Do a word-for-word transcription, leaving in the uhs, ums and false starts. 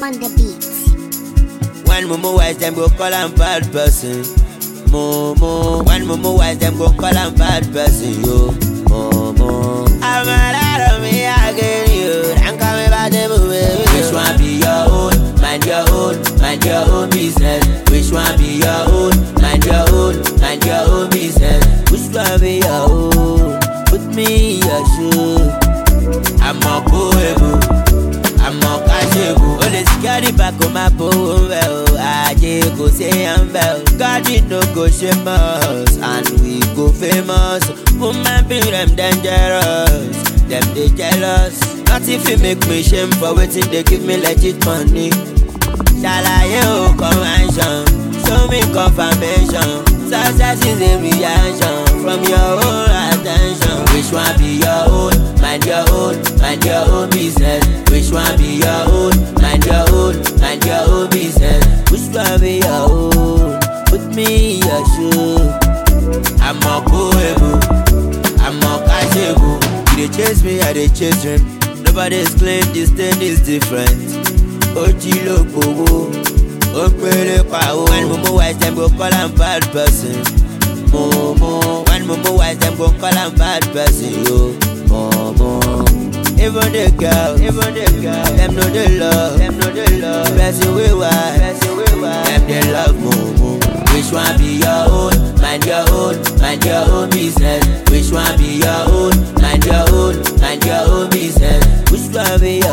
on the beat. When Momo wise, them go call am bad person. Momo. When Momo wise, them go call am bad person. Yo, Momo. I'm a lot of me again, you. I'm coming back to movie. Which one be your own? Mind your own, mind your own business. Which one be your own? Mind your own, mind your own business. Which one be your own? Put me in your shoe. I'm a cool. I'm a casual. Only security back on my phone. Well, I just go say I'm well. God, we no go shame us, and we go famous. Woman be them dangerous, them they jealous. Not if you make me shame for waiting, they give me legit money. Shall I you convention? Show me confirmation. Success is a reaction from your own attention. Which one be your own? Mind your own, mind your own business. Which one be your own? Mind your own, mind your own business. Which one be your own? Put me in your shoe. I'm a cool, I'm a casual. You dey chase me, I dey chase him. Nobody's claim this thing is different. Oji lo powo, opere pawo. When Momo wise, them go call am bad person. Momo. When Momo wise, them go call am bad person. Yo, Momo. Even the girl, even the girl, them know the love, them know the love. Person we wise, person we wise, them they love Momo. Which one be your own? Mind your own, mind your own business. Which one be your own? Mind your own, mind your own business. Which one be your